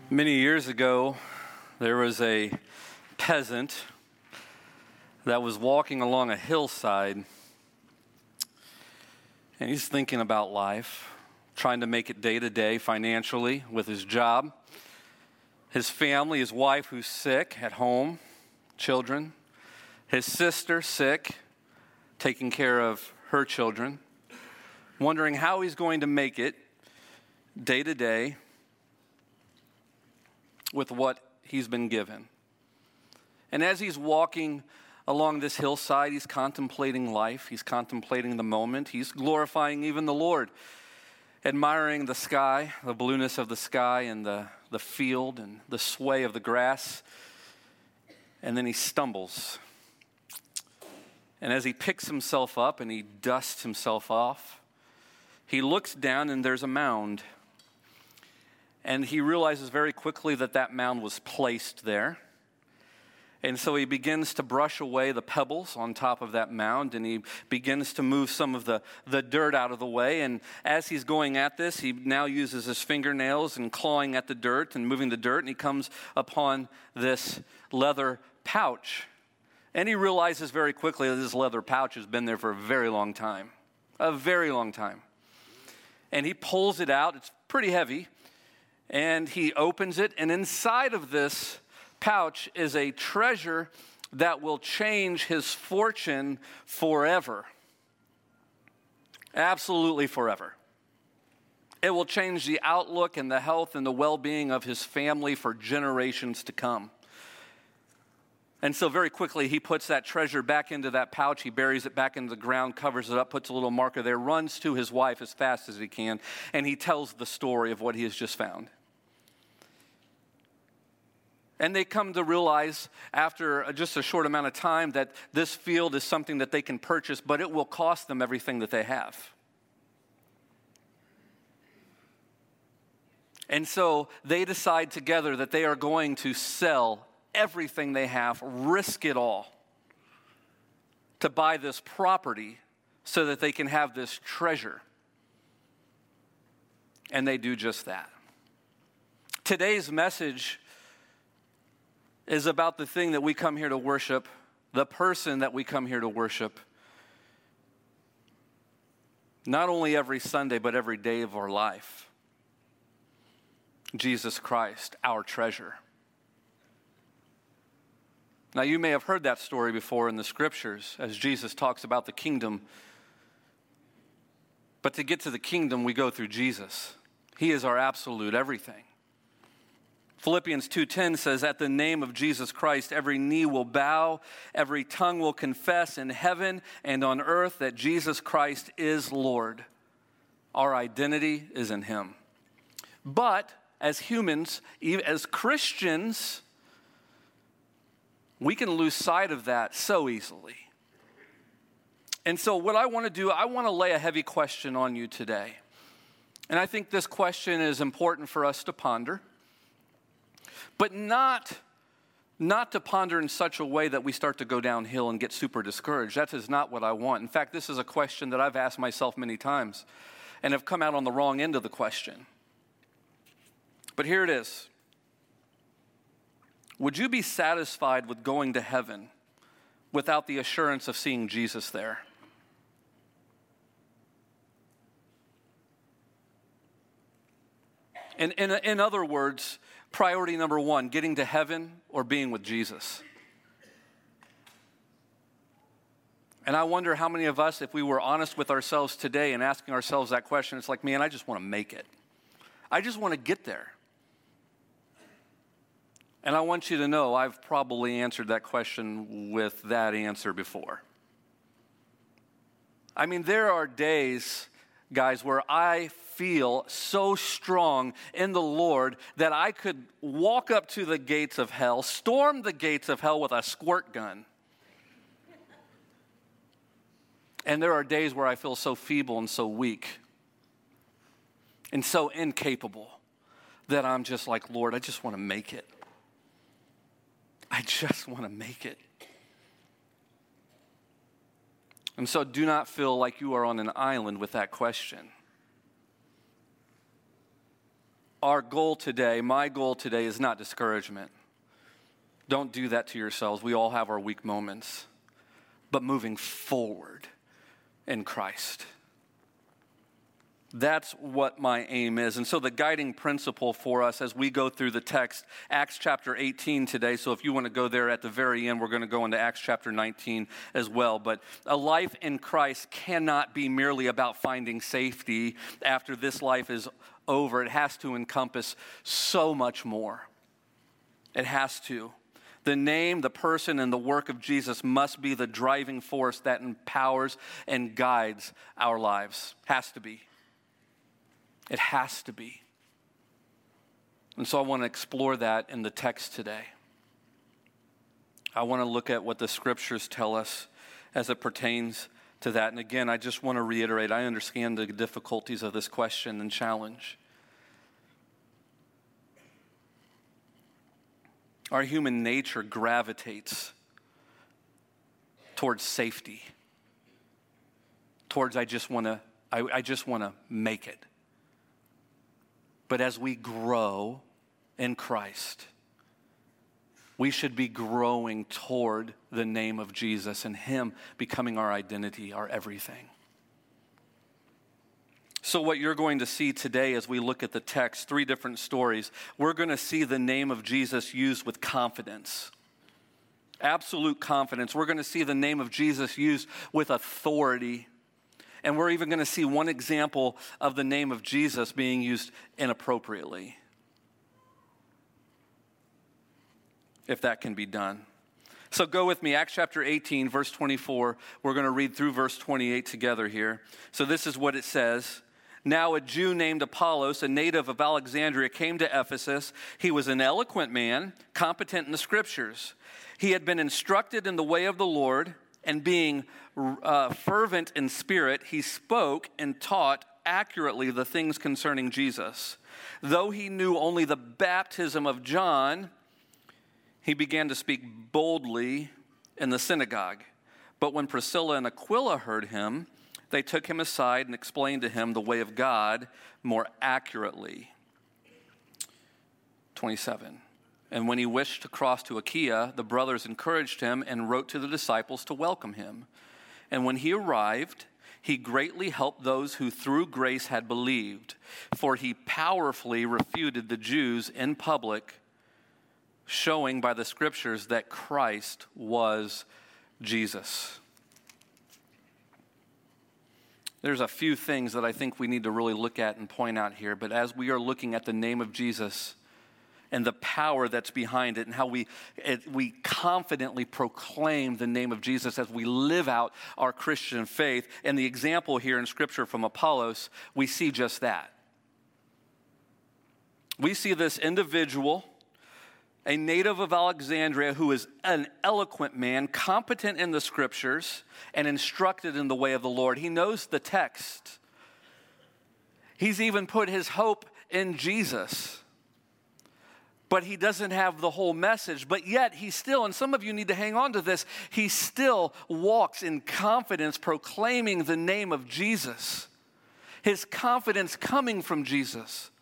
Many years ago, there was a peasant that was walking along a hillside, and he's thinking about life, trying to make it day to day financially with his job, his family, his wife who's sick at home, children, his sister sick, taking care of her children, wondering how he's going to make it day to day with what he's been given. And as he's walking along this hillside, he's contemplating life, he's contemplating the moment, he's glorifying even the Lord, admiring the sky, the blueness of the sky and the field and the sway of the grass. And then he stumbles. And as he picks himself up and he dusts himself off, he looks down and there's a mound. And he realizes very quickly that that mound was placed there. And so he begins to brush away the pebbles on top of that mound, and he begins to move some of the dirt out of the way. And as he's going at this, he now uses his fingernails and clawing at the dirt and moving the dirt, and he comes upon this leather pouch. And he realizes very quickly that this leather pouch has been there for a very long time. A very long time. And he pulls it out. It's pretty heavy. And he opens it, and inside of this pouch is a treasure that will change his fortune forever. Absolutely forever. It will change the outlook and the health and the well-being of his family for generations to come. And so very quickly, he puts that treasure back into that pouch. He buries it back into the ground, covers it up, puts a little marker there, runs to his wife as fast as he can, and he tells the story of what he has just found. And they come to realize after just a short amount of time that this field is something that they can purchase, but it will cost them everything that they have. And so they decide together that they are going to sell everything they have, risk it all, to buy this property so that they can have this treasure. And they do just that. Today's message is about the thing that we come here to worship, the person that we come here to worship, not only every Sunday, but every day of our life. Jesus Christ, our treasure. Now, you may have heard that story before in the scriptures as Jesus talks about the kingdom. But to get to the kingdom, we go through Jesus. He is our absolute everything. Philippians 2:10 says, at the name of Jesus Christ, every knee will bow, every tongue will confess in heaven and on earth that Jesus Christ is Lord. Our identity is in him. But as humans, as Christians, we can lose sight of that so easily. And so what I want to do, I want to lay a heavy question on you today. And I think this question is important for us to ponder. But not to ponder in such a way that we start to go downhill and get super discouraged. That is not what I want. In fact, this is a question that I've asked myself many times and have come out on the wrong end of the question. But here it is. Would you be satisfied with going to heaven without the assurance of seeing Jesus there? In other words, priority number one, getting to heaven or being with Jesus. And I wonder how many of us, if we were honest with ourselves today and asking ourselves that question, it's like, man, I just want to make it. I just want to get there. And I want you to know I've probably answered that question with that answer before. I mean, there are days, guys, where I feel so strong in the Lord that I could walk up to the gates of hell, storm the gates of hell with a squirt gun. And there are days where I feel so feeble and so weak and so incapable that I'm just like, Lord, I just want to make it. I just want to make it. And so do not feel like you are on an island with that question. our goal today, my goal today, is not discouragement. Don't do that to yourselves. We all have our weak moments. But moving forward in Christ. That's what my aim is. And so the guiding principle for us as we go through the text, Acts chapter 18 today. So if you want to go there at the very end, we're going to go into Acts chapter 19 as well. But a life in Christ cannot be merely about finding safety after this life is over. It has to encompass so much more. It has to. The name, the person, and the work of Jesus must be the driving force that empowers and guides our lives. Has to be. It has to be. And so I want to explore that in the text today. I want to look at what the scriptures tell us as it pertains to that. And again, I just want to reiterate, I understand the difficulties of this question and challenge. Our human nature gravitates towards safety, towards I just want to make it. But as we grow in Christ, we should be growing toward the name of Jesus and Him becoming our identity, our everything. So what you're going to see today as we look at the text, 3 different stories, we're going to see the name of Jesus used with confidence. Absolute confidence. We're going to see the name of Jesus used with authority. And we're even going to see one example of the name of Jesus being used inappropriately, if that can be done. So go with me, Acts chapter 18, verse 24. We're going to read through verse 28 together here. So this is what it says. Now a Jew named Apollos, a native of Alexandria, came to Ephesus. He was an eloquent man, competent in the scriptures. He had been instructed in the way of the Lord, and being fervent in spirit, he spoke and taught accurately the things concerning Jesus. Though he knew only the baptism of John, he began to speak boldly in the synagogue. But when Priscilla and Aquila heard him, they took him aside and explained to him the way of God more accurately. 27. And when he wished to cross to Achaia, the brothers encouraged him and wrote to the disciples to welcome him. And when he arrived, he greatly helped those who through grace had believed, for he powerfully refuted the Jews in public, showing by the scriptures that Christ was Jesus. There's a few things that I think we need to really look at and point out here, but as we are looking at the name of Jesus and the power that's behind it and how we confidently proclaim the name of Jesus as we live out our Christian faith. And the example here in Scripture from Apollos, we see just that. We see this individual, a native of Alexandria, who is an eloquent man, competent in the Scriptures, and instructed in the way of the Lord. He knows the text. He's even put his hope in Jesus. But he doesn't have the whole message. But yet he still, and some of you need to hang on to this, he still walks in confidence proclaiming the name of Jesus. His confidence coming from Jesus.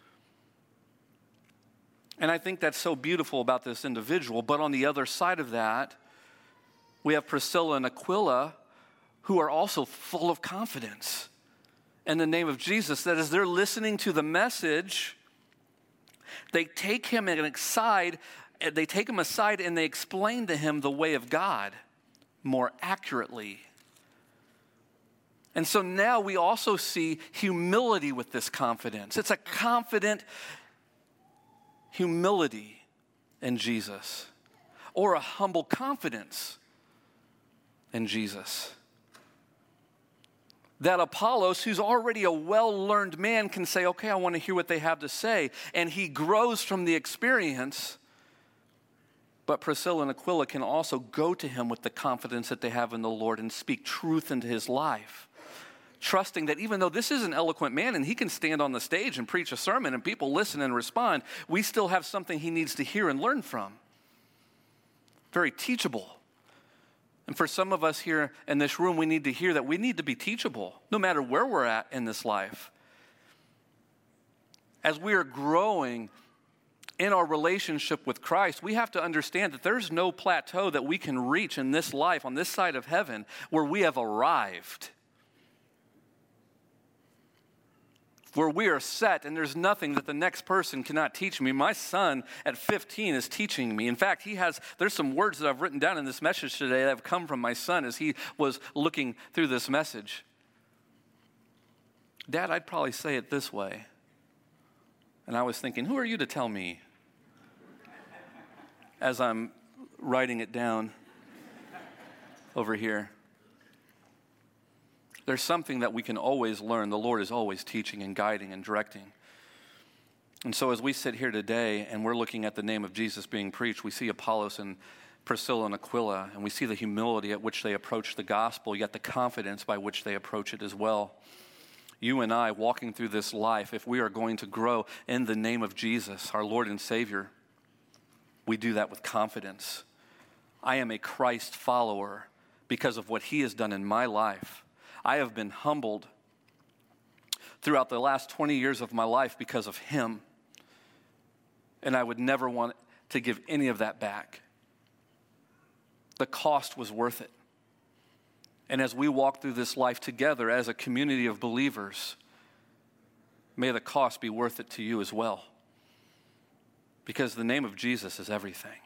And I think that's so beautiful about this individual. But on the other side of that, we have Priscilla and Aquila, who are also full of confidence in the name of Jesus. That as they're listening to the message, they take him aside and they explain to him the way of God more accurately. And so now we also see humility with this confidence. It's a confident humility in Jesus, or a humble confidence in Jesus. That Apollos, who's already a well-learned man, can say, okay, I want to hear what they have to say. And he grows from the experience. But Priscilla and Aquila can also go to him with the confidence that they have in the Lord and speak truth into his life. Trusting that even though this is an eloquent man and he can stand on the stage and preach a sermon and people listen and respond, we still have something he needs to hear and learn from. Very teachable. And for some of us here in this room, we need to hear that we need to be teachable, no matter where we're at in this life. as we are growing in our relationship with Christ, we have to understand that there's no plateau that we can reach in this life, on this side of heaven, where we have arrived, where we are set, and there's nothing that the next person cannot teach me. My son at 15 is teaching me. In fact, there's some words that I've written down in this message today that have come from my son as he was looking through this message. Dad, I'd probably say it this way. And I was thinking, who are you to tell me? As I'm writing it down over here. There's something that we can always learn. The Lord is always teaching and guiding and directing. And so as we sit here today and we're looking at the name of Jesus being preached, we see Apollos and Priscilla and Aquila, and we see the humility at which they approach the gospel, yet the confidence by which they approach it as well. You and I, walking through this life, if we are going to grow in the name of Jesus, our Lord and Savior, we do that with confidence. I am a Christ follower because of what He has done in my life. I have been humbled throughout the last 20 years of my life because of Him. And I would never want to give any of that back. The cost was worth it. And as we walk through this life together as a community of believers, may the cost be worth it to you as well. Because the name of Jesus is everything.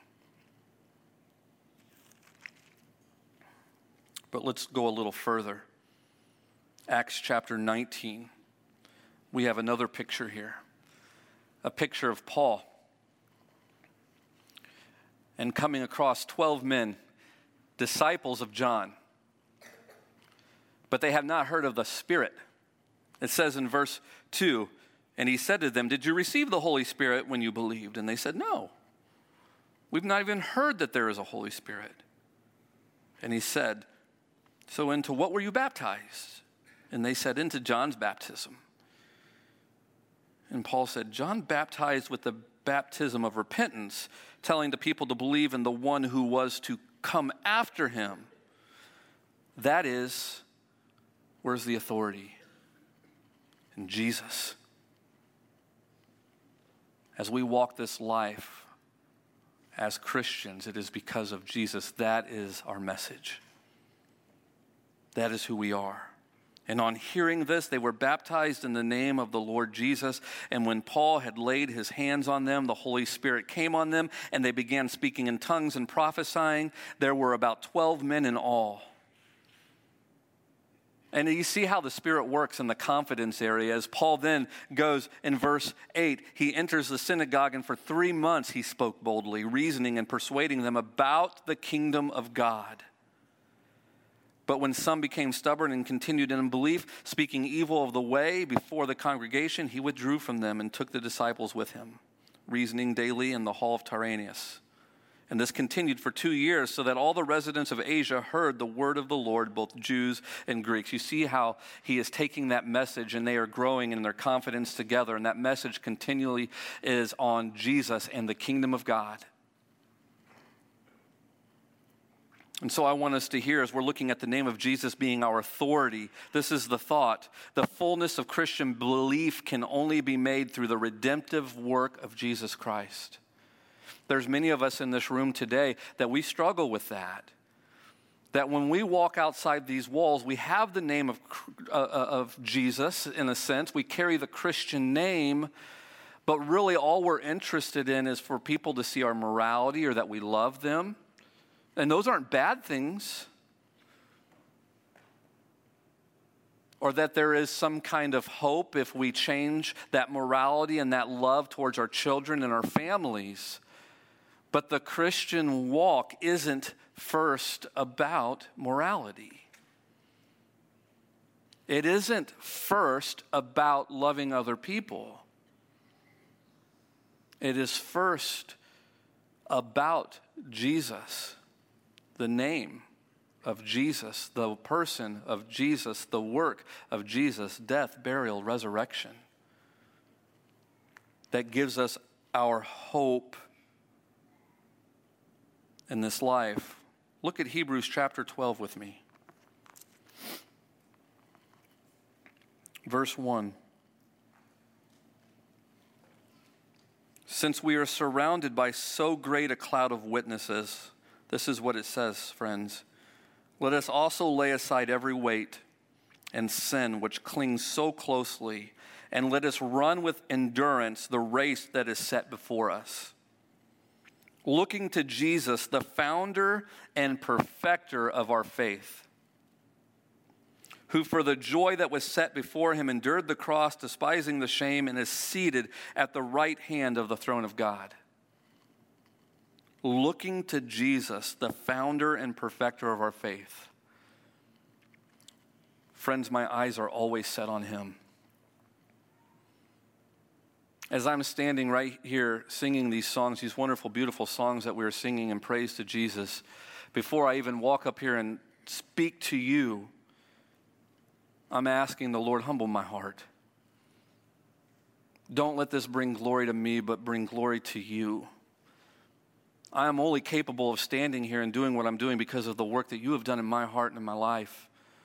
But let's go a little further. Acts chapter 19. We have another picture here. A picture of Paul. And coming across 12 men, disciples of John. But they have not heard of the Spirit. It says in verse 2, and he said to them, did you receive the Holy Spirit when you believed? And they said, no. We've not even heard that there is a Holy Spirit. And he said, so into what were you baptized? And they said, into John's baptism. And Paul said, John baptized with the baptism of repentance, telling the people to believe in the one who was to come after him. That is, where's the authority? In Jesus. As we walk this life as Christians, it is because of Jesus. That is our message. That is who we are. And on hearing this, they were baptized in the name of the Lord Jesus. And when Paul had laid his hands on them, the Holy Spirit came on them, and they began speaking in tongues and prophesying. There were about 12 men in all. And you see how the Spirit works in the confidence area. As Paul then goes in verse 8, he enters the synagogue, and for 3 months he spoke boldly, reasoning and persuading them about the kingdom of God. But when some became stubborn and continued in unbelief, speaking evil of the way before the congregation, he withdrew from them and took the disciples with him, reasoning daily in the hall of Tyrannus. And this continued for 2 years, so that all the residents of Asia heard the word of the Lord, both Jews and Greeks. You see how he is taking that message, and they are growing in their confidence together. And that message continually is on Jesus and the kingdom of God. And so I want us to hear, as we're looking at the name of Jesus being our authority, this is the thought. The fullness of Christian belief can only be made through the redemptive work of Jesus Christ. There's many of us in this room today that we struggle with that. That when we walk outside these walls, we have the name of Jesus in a sense. We carry the Christian name, but really all we're interested in is for people to see our morality or that we love them. And those aren't bad things. Or that there is some kind of hope if we change that morality and that love towards our children and our families. But the Christian walk isn't first about morality. It isn't first about loving other people. It is first about Jesus, the name of Jesus, the person of Jesus, the work of Jesus, death, burial, resurrection, that gives us our hope in this life. Look at Hebrews chapter 12 with me. Verse 1. Since we are surrounded by so great a cloud of witnesses, this is what it says, friends. Let us also lay aside every weight and sin which clings so closely, and let us run with endurance the race that is set before us. Looking to Jesus, the founder and perfecter of our faith, who for the joy that was set before him endured the cross, despising the shame, and is seated at the right hand of the throne of God. Looking to Jesus, the founder and perfecter of our faith. Friends, my eyes are always set on him. As I'm standing right here singing these songs, these wonderful, beautiful songs that we are singing in praise to Jesus, before I even walk up here and speak to you, I'm asking the Lord, humble my heart. Don't let this bring glory to me, but bring glory to you. I am only capable of standing here and doing what I'm doing because of the work that you have done in my heart and in my life.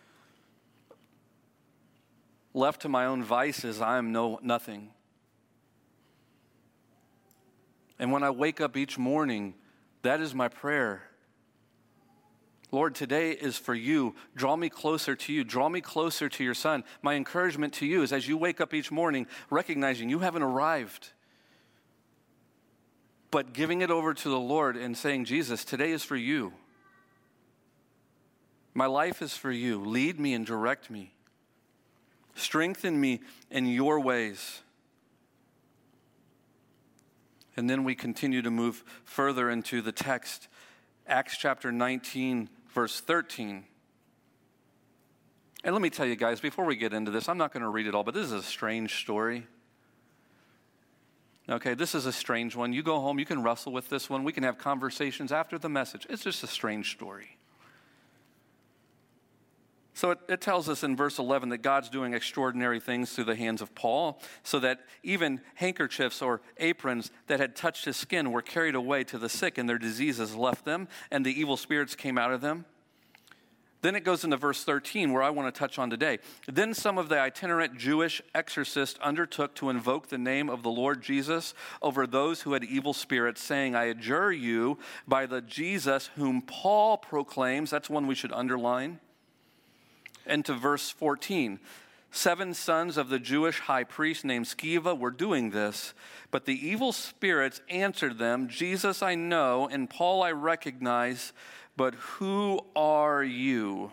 Left to my own vices, I am nothing. And when I wake up each morning, that is my prayer. Lord, today is for you. Draw me closer to you. Draw me closer to your Son. My encouragement to you is as you wake up each morning, recognizing you haven't arrived, but giving it over to the Lord and saying, Jesus, today is for you. My life is for you. Lead me and direct me. Strengthen me in your ways. And then we continue to move further into the text. Acts chapter 19, verse 13. And let me tell you guys, before we get into this, I'm not going to read it all, but this is a strange story. Okay, this is a strange one. You go home, you can wrestle with this one. We can have conversations after the message. It's just a strange story. So it tells us in verse 11 that God's doing extraordinary things through the hands of Paul, so that even handkerchiefs or aprons that had touched his skin were carried away to the sick, and their diseases left them, and the evil spirits came out of them. Then it goes into verse 13, where I want to touch on today. Then some of the itinerant Jewish exorcists undertook to invoke the name of the Lord Jesus over those who had evil spirits, saying, I adjure you by the Jesus whom Paul proclaims. That's one we should underline. And to verse 14, 7 sons of the Jewish high priest named Sceva were doing this, but the evil spirits answered them, Jesus I know, and Paul I recognize, but who are you?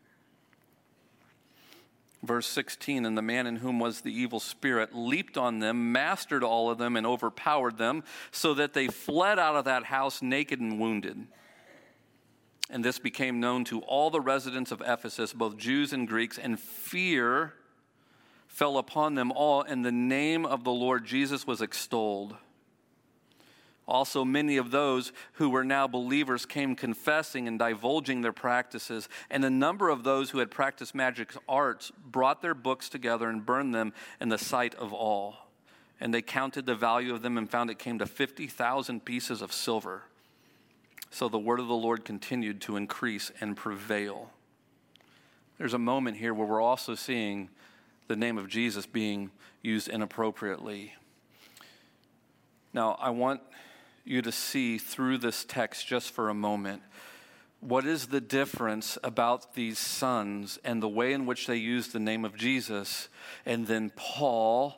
Verse 16, and the man in whom was the evil spirit leaped on them, mastered all of them, and overpowered them, so that they fled out of that house naked and wounded. And this became known to all the residents of Ephesus, both Jews and Greeks, and fear fell upon them all, and the name of the Lord Jesus was extolled. Also, many of those who were now believers came confessing and divulging their practices, and a number of those who had practiced magic arts brought their books together and burned them in the sight of all. And they counted the value of them and found it came to 50,000 pieces of silver. So the word of the Lord continued to increase and prevail. There's a moment here where we're also seeing the name of Jesus being used inappropriately. Now, I want you to see through this text just for a moment, what is the difference about these sons and the way in which they use the name of Jesus, and then Paul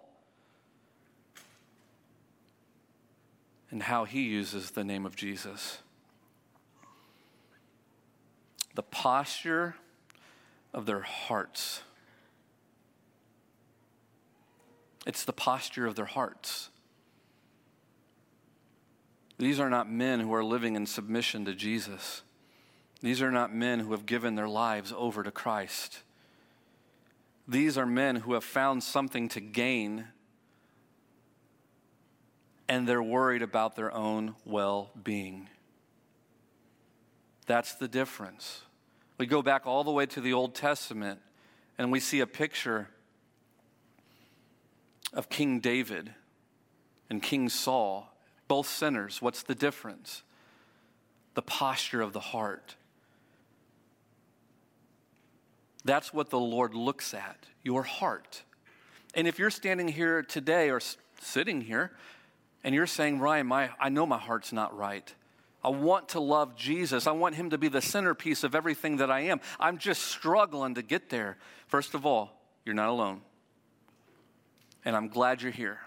and how he uses the name of Jesus. The posture of their hearts. It's the posture of their hearts. These are not men who are living in submission to Jesus. These are not men who have given their lives over to Christ. These are men who have found something to gain, and they're worried about their own well-being. That's the difference. We go back all the way to the Old Testament, and we see a picture of King David and King Saul, both sinners. What's the difference? The posture of the heart. That's what the Lord looks at, your heart. And if you're standing here today or sitting here, And you're saying, Ryan, I know my heart's not right. I want to love Jesus. I want him to be the centerpiece of everything that I am. I'm just struggling to get there. First of all, you're not alone. And I'm glad you're here.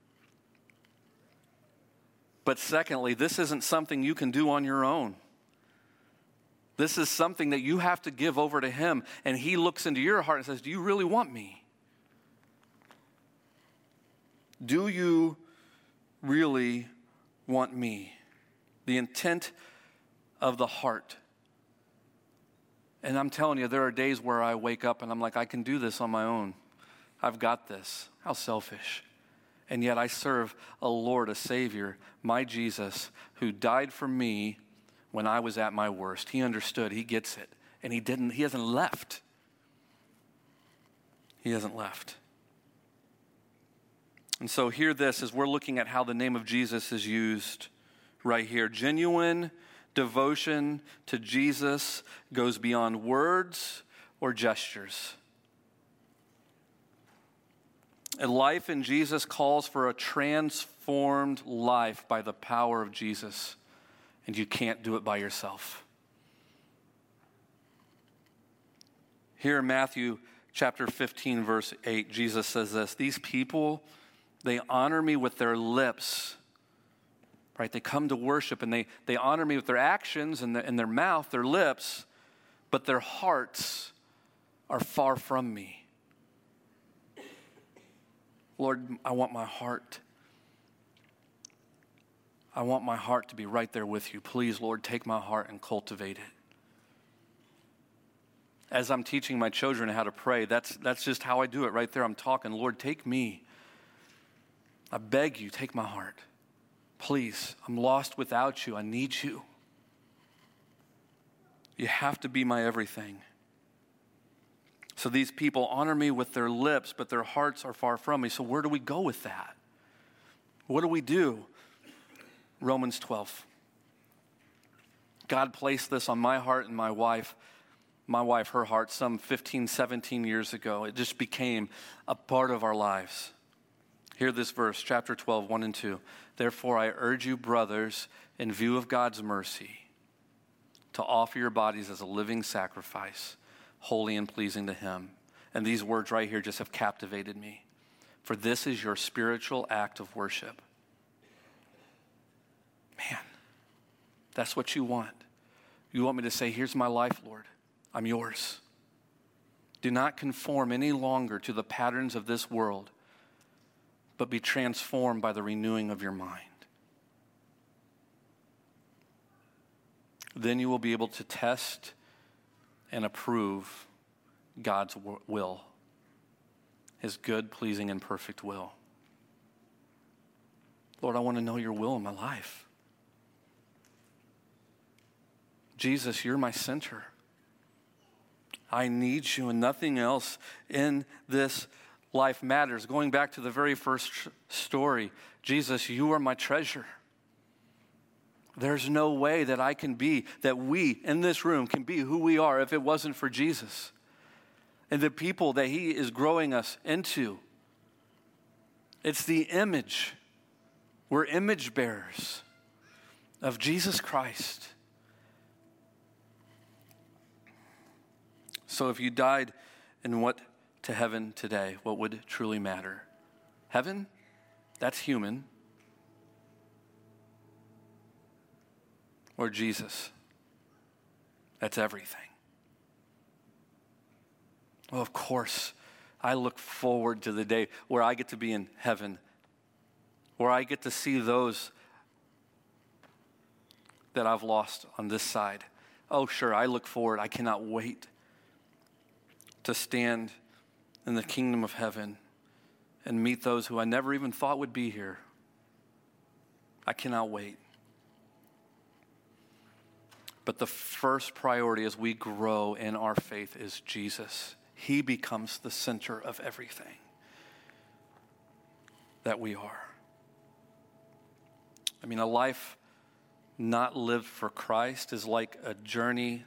But secondly, this isn't something you can do on your own. This is something that you have to give over to him. And he looks into your heart and says, do you really want me? Do you really want me? The intent of the heart. And I'm telling you, there are days where I wake up and I'm like, I can do this on my own. I've got this. How selfish. And yet I serve a Lord, a Savior, my Jesus, who died for me when I was at my worst. He understood. He gets it. And he hasn't left. He hasn't left. And so hear this as we're looking at how the name of Jesus is used right here. Genuine devotion to Jesus goes beyond words or gestures. And life in Jesus calls for a transformed life by the power of Jesus. And you can't do it by yourself. Here in Matthew chapter 15, verse 8, Jesus says this, these people, they honor me with their lips. Right? They come to worship and they honor me with their actions and their mouth, their lips, but their hearts are far from me. Lord, I want my heart. I want my heart to be right there with you. Please, Lord, take my heart and cultivate it. As I'm teaching my children how to pray, that's just how I do it right there. I'm talking, Lord, take me. I beg you, take my heart. Please, I'm lost without you. I need you. You have to be my everything. So these people honor me with their lips, but their hearts are far from me. So where do we go with that? What do we do? Romans 12. God placed this on my heart and my wife, her heart, some 15, 17 years ago. It just became a part of our lives. Hear this verse, chapter 12, 1 and 2. Therefore, I urge you, brothers, in view of God's mercy, to offer your bodies as a living sacrifice, holy and pleasing to him. And these words right here just have captivated me. For this is your spiritual act of worship. Man, that's what you want. You want me to say, here's my life, Lord. I'm yours. Do not conform any longer to the patterns of this world, but be transformed by the renewing of your mind. Then you will be able to test and approve God's will, his good, pleasing, and perfect will. Lord, I want to know your will in my life. Jesus, you're my center. I need you and nothing else in this life matters. Going back to the very first story, Jesus, you are my treasure. There's no way that I can be, that we in this room can be who we are if it wasn't for Jesus and the people that he is growing us into. It's the image. We're image bearers of Jesus Christ. So if you died and went to heaven today, what would truly matter? Heaven? That's human. Or Jesus? That's everything. Well, of course, I look forward to the day where I get to be in heaven, where I get to see those that I've lost on this side. Oh, sure, I look forward. I cannot wait to stand in the kingdom of heaven and meet those who I never even thought would be here. I cannot wait. But the first priority as we grow in our faith is Jesus. He becomes the center of everything that we are. I mean, a life not lived for Christ is like a journey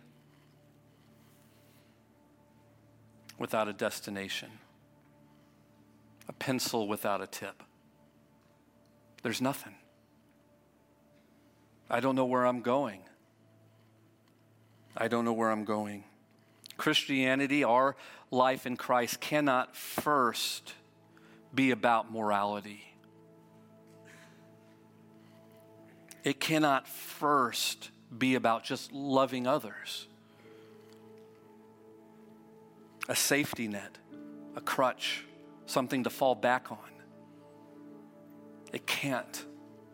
without a destination, a pencil without a tip. There's nothing. I don't know where I'm going. I don't know where I'm going. Christianity, our life in Christ, cannot first be about morality. It cannot first be about just loving others. A safety net, a crutch, something to fall back on. It can't.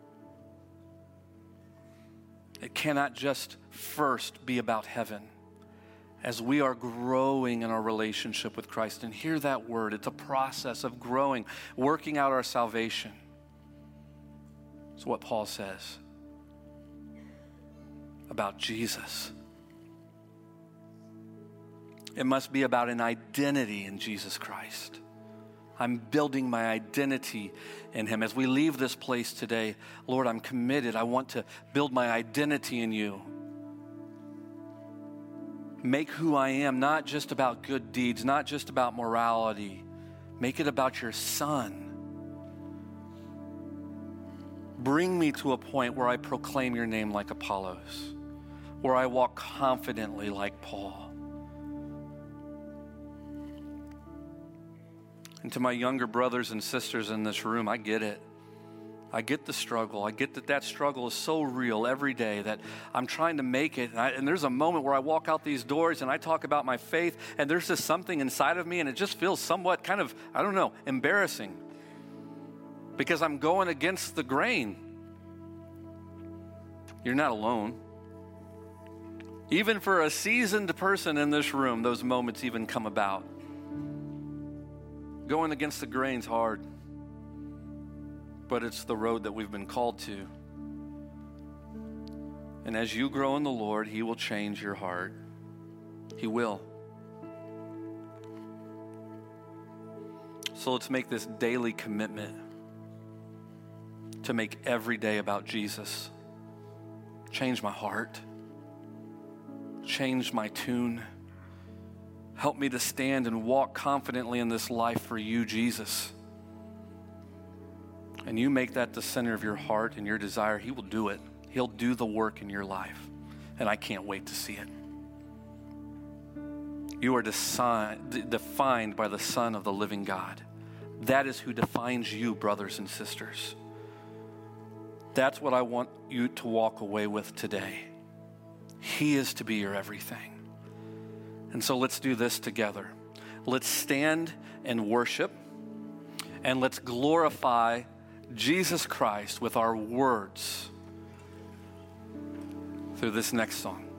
It cannot just first be about heaven. As we are growing in our relationship with Christ, and hear that word, it's a process of growing, working out our salvation. It's what Paul says about Jesus. It must be about an identity in Jesus Christ. I'm building my identity in him. As we leave this place today, Lord, I'm committed. I want to build my identity in you. Make who I am not just about good deeds, not just about morality. Make it about your Son. Bring me to a point where I proclaim your name like Apollos, where I walk confidently like Paul. And to my younger brothers and sisters in this room, I get it. I get the struggle. I get that struggle is so real every day that I'm trying to make it. And there's a moment where I walk out these doors and I talk about my faith, and there's just something inside of me, and it just feels somewhat kind of, I don't know, embarrassing. Because I'm going against the grain. You're not alone. Even for a seasoned person in this room, those moments even come about. Going against the grain's hard, but it's the road that we've been called to. And as you grow in the Lord, he will change your heart. He will. So let's make this daily commitment to make every day about Jesus. Change my heart. Change my tune. Help me to stand and walk confidently in this life for you, Jesus. And you make that the center of your heart and your desire, he will do it. He'll do the work in your life. And I can't wait to see it. You are defined by the Son of the living God. That is who defines you, brothers and sisters. That's what I want you to walk away with today. He is to be your everything. And so let's do this together. Let's stand and worship, and let's glorify Jesus Christ with our words through this next song.